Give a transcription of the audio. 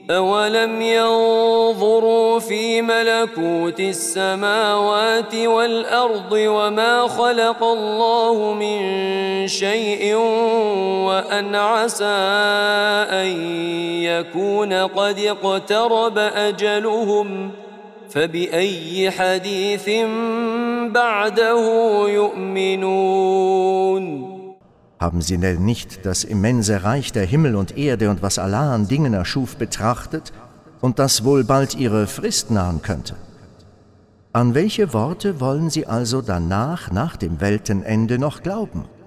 أولم ينظروا في ملكوت السماوات والأرض وما خلق الله من شيء وأن عسى أن يكون قد اقترب أجلهم فبأي حديث بعده يؤمنون. Haben Sie denn nicht das immense Reich der Himmel und Erde und was Allah an Dingen erschuf betrachtet und dass wohl bald Ihre Frist nahen könnte? An welche Worte wollen Sie also danach, nach dem Weltenende noch glauben?